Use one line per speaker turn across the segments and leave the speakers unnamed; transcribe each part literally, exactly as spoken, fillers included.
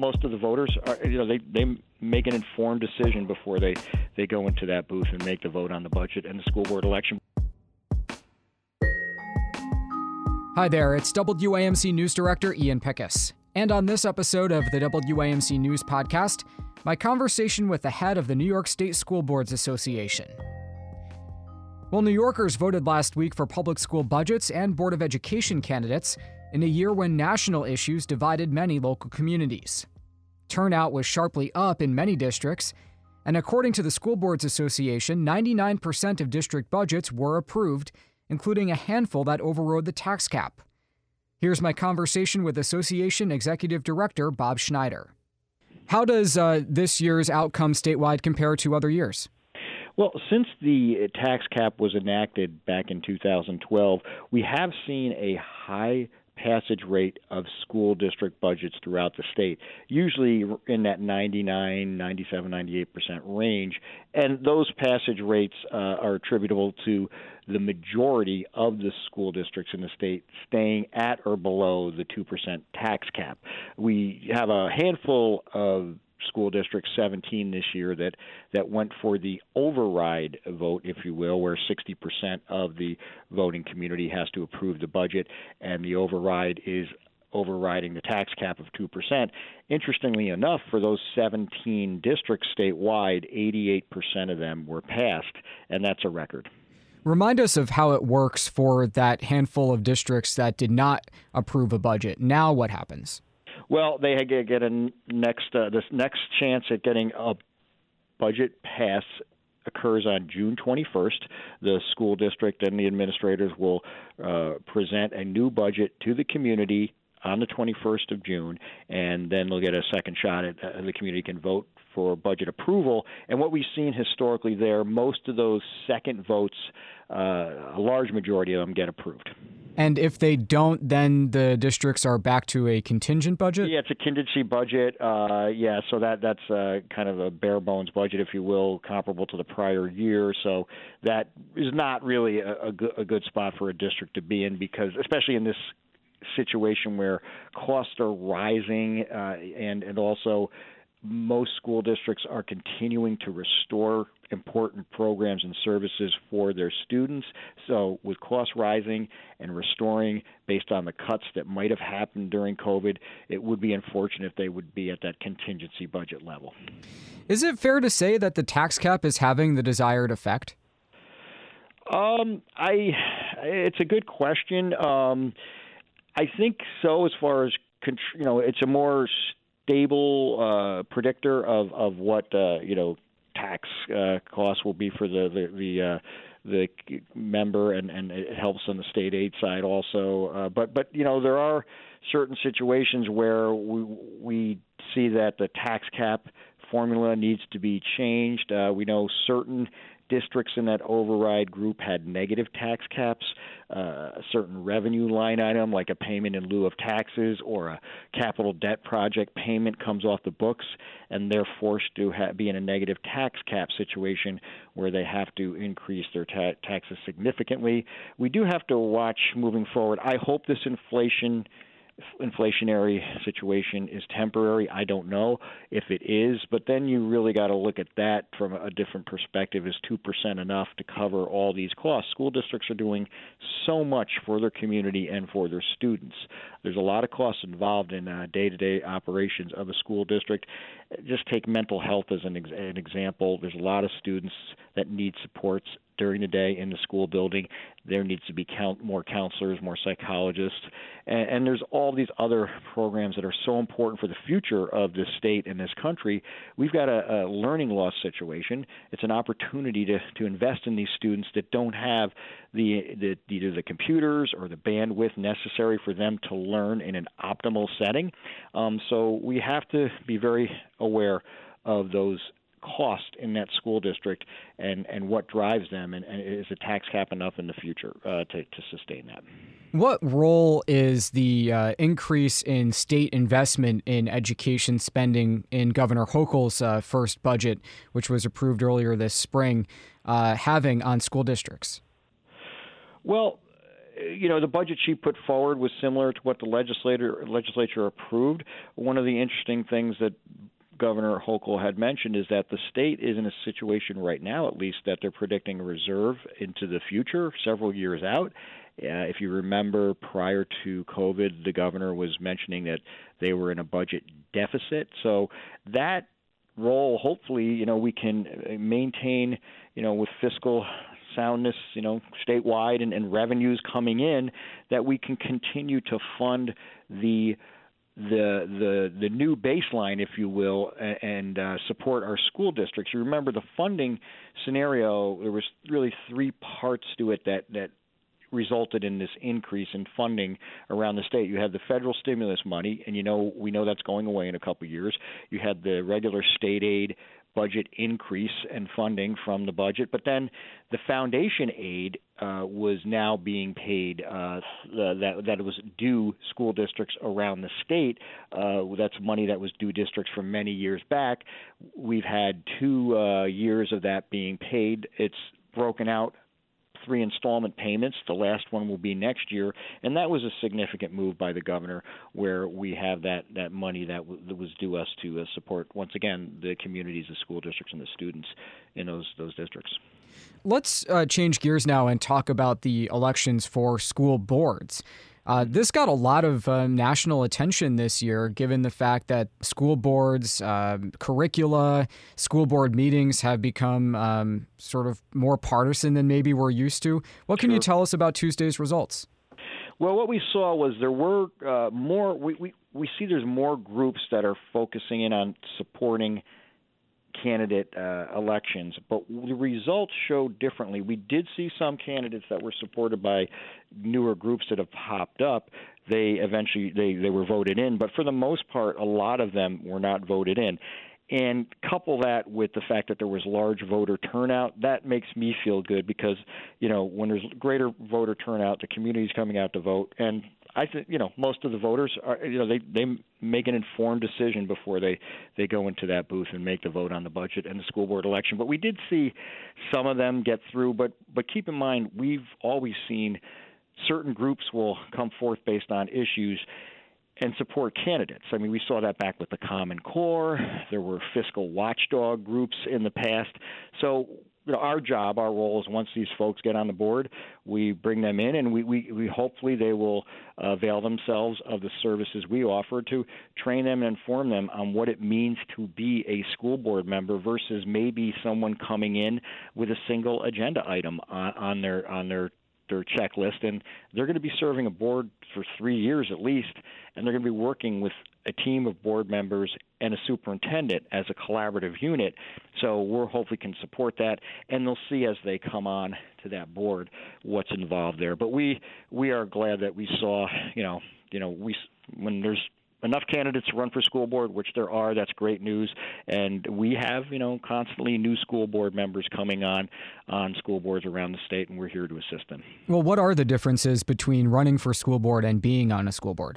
most of the voters are, you know, they, they make an informed decision before they, they go into that booth and make the vote on the budget and the school board election.
Hi there, it's W A M C News Director Ian Pickus. And on this episode of the W A M C News Podcast, my conversation with the head of the New York State School Boards Association. Well, New Yorkers voted last week for public school budgets and Board of Education candidates in a year when national issues divided many local communities. Turnout was sharply up in many districts, and according to the School Boards Association, ninety-nine percent of district budgets were approved, including a handful that overrode the tax cap. Here's my conversation with Association Executive Director Bob Schneider. How does uh, this year's outcome statewide compare to other years?
Well, since the tax cap was enacted back in two thousand twelve, we have seen a high passage rate of school district budgets throughout the state, usually in that ninety-nine, ninety-seven, ninety-eight percent range. And those passage rates uh, are attributable to the majority of the school districts in the state staying at or below the two percent tax cap. We have a handful of school district seventeen this year that, that went for the override vote, if you will, where sixty percent of the voting community has to approve the budget, and the override is overriding the tax cap of two percent. Interestingly enough, for those seventeen districts statewide, eighty-eight percent of them were passed, and that's a record.
Remind us of how it works for that handful of districts that did not approve a budget. Now what happens?
Well, they get a next uh, this next chance at getting a budget pass occurs on June twenty-first. The school district and the administrators will uh, present a new budget to the community on the twenty-first of June, and then they'll get a second shot at uh, the community can vote for budget approval. And what we've seen historically there, most of those second votes, uh, a large majority of them get approved.
And if they don't, then the districts are back to a contingent budget?
Yeah, it's a contingency budget. Uh, yeah, so that that's uh, kind of a bare bones budget, if you will, comparable to the prior year. So that is not really a, a, good, a good spot for a district to be in, because especially in this situation where costs are rising uh, and, and also most school districts are continuing to restore important programs and services for their students. So with costs rising and restoring based on the cuts that might have happened during COVID, it would be unfortunate if they would be at that contingency budget level.
Is it fair to say that the tax cap is having the desired effect?
Um, I, it's a good question. Um, I think so, as far as, you know, it's a more stable uh, predictor of of what uh, you know tax uh, costs will be for the the the, uh, the member, and, and it helps on the state aid side also. Uh, but but you know there are certain situations where we we see that the tax cap formula needs to be changed. Uh, we know certain districts in that override group had negative tax caps, uh, a certain revenue line item like a payment in lieu of taxes or a capital debt project payment comes off the books, and they're forced to ha- be in a negative tax cap situation where they have to increase their ta- taxes significantly. We do have to watch moving forward. I hope this inflation inflationary situation is temporary. I don't know if it is, but then you really got to look at that from a different perspective. Is two percent enough to cover all these costs? School districts are doing so much for their community and for their students. There's a lot of costs involved in uh, day-to-day operations of a school district. Just take mental health as an, ex- an example. There's a lot of students that need supports during the day in the school building. There needs to be count, more counselors, more psychologists, and, and there's all these other programs that are so important for the future of this state and this country. We've got a, a learning loss situation. It's an opportunity to, to invest in these students that don't have the, the either the computers or the bandwidth necessary for them to learn in an optimal setting. Um, so we have to be very aware of those cost in that school district and, and what drives them, and, and is the tax cap enough in the future uh, to, to sustain that?
What role is the uh, increase in state investment in education spending in Governor Hochul's uh, first budget, which was approved earlier this spring, uh, having on school districts?
Well, you know, the budget she put forward was similar to what the legislator legislature approved. One of the interesting things that Governor Hochul had mentioned is that the state is in a situation right now, at least, that they're predicting a reserve into the future, several years out. Uh, if you remember, prior to COVID, the governor was mentioning that they were in a budget deficit. So that role, hopefully, you know, we can maintain, you know, with fiscal soundness, you know, statewide and, and revenues coming in, that we can continue to fund the the the the new baseline, if you will, and uh, support our school districts. You remember the funding scenario, there was really three parts to it that that resulted in this increase in funding around the state. You had the federal stimulus money, and you know we know that's going away in a couple of years. You had the regular state aid budget increase and funding from the budget, but then the foundation aid uh, was now being paid uh, that that was due school districts around the state. Uh, that's money that was due districts from many years back. We've had two uh, years of that being paid. It's broken out three installment payments. The last one will be next year, and that was a significant move by the governor, where we have that, that money that, w- that was due us to uh, support, once again, the communities, the school districts, and the students in those those districts.
Let's uh, change gears now and talk about the elections for school boards. Uh, this got a lot of uh, national attention this year, given the fact that school boards, uh, curricula, school board meetings have become um, sort of more partisan than maybe we're used to. What can
Sure.
you tell us about Tuesday's results?
Well, what we saw was there were uh, more, we, we, we see there's more groups that are focusing in on supporting candidate uh, elections, but the results showed differently. We did see some candidates that were supported by newer groups that have popped up. They eventually they, they were voted in, but for the most part, a lot of them were not voted in. And couple that with the fact that there was large voter turnout, that makes me feel good because, you know, when there's greater voter turnout, the community's coming out to vote. And I think, you know, most of the voters are, you know, they, they make an informed decision before they, they go into that booth and make the vote on the budget and the school board election. But we did see some of them get through. But, but keep in mind, we've always seen certain groups will come forth based on issues and support candidates. I mean, we saw that back with the Common Core. There were fiscal watchdog groups in the past. So, you know, our job, our role is once these folks get on the board, we bring them in, and we, we, we hopefully they will avail themselves of the services we offer to train them and inform them on what it means to be a school board member versus maybe someone coming in with a single agenda item on, on their on their their checklist, and they're going to be serving a board for three years at least, and they're going to be working with a team of board members and a superintendent as a collaborative unit. So we're hopefully can support that, and they'll see as they come on to that board what's involved there. But we we are glad that we saw, you know, you know, we when there's enough candidates to run for school board, which there are, that's great news. And we have, you know, constantly new school board members coming on on school boards around the state, and we're here to assist them.
Well, what are the differences between running for school board and being on a school board?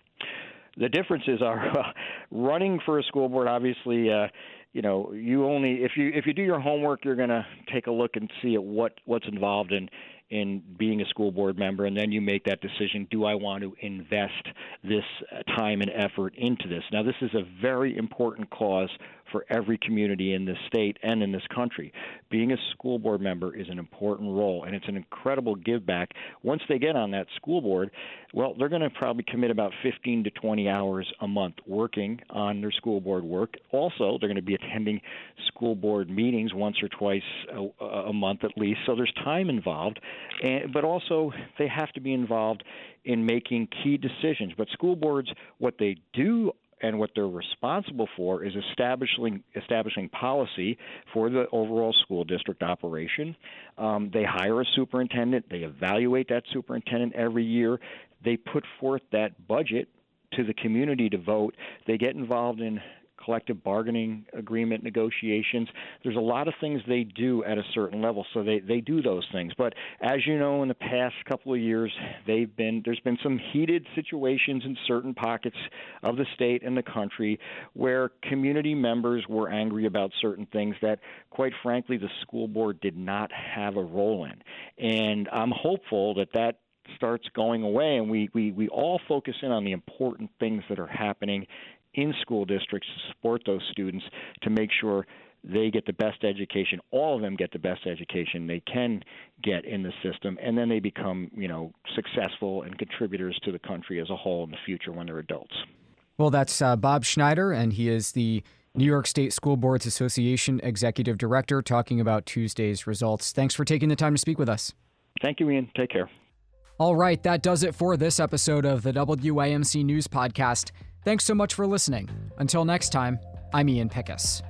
The differences are uh, running for a school board, obviously, uh, you know, you only if you if you do your homework, you're going to take a look and see at what what's involved in in being a school board member, and then you make that decision, do I want to invest this time and effort into this? Now, this is a very important cause for every community in this state and in this country. Being a school board member is an important role, and it's an incredible give back. Once they get on that school board, well, they're going to probably commit about fifteen to twenty hours a month working on their school board work. Also, they're going to be attending school board meetings once or twice a, a month at least, so there's time involved. And, but also, they have to be involved in making key decisions. But school boards, what they do and what they're responsible for is establishing establishing policy for the overall school district operation. Um, they hire a superintendent. They evaluate that superintendent every year. They put forth that budget to the community to vote. They get involved in collective bargaining agreement negotiations. There's a lot of things they do at a certain level, so they, they do those things. But as you know, in the past couple of years, they've been there's been some heated situations in certain pockets of the state and the country where community members were angry about certain things that, quite frankly, the school board did not have a role in. And I'm hopeful that that starts going away and we, we, we all focus in on the important things that are happening in school districts to support those students to make sure they get the best education, all of them get the best education they can get in the system, and then they become, you know, successful and contributors to the country as a whole in the future when they're adults.
Well, that's uh, Bob Schneider, and he is the New York State School Boards Association Executive Director, talking about Tuesday's results. Thanks for taking the time to speak with us.
Thank you, Ian. Take care.
All right, that does it for this episode of the W A M C News Podcast. Thanks so much for listening. Until next time, I'm Ian Pickus.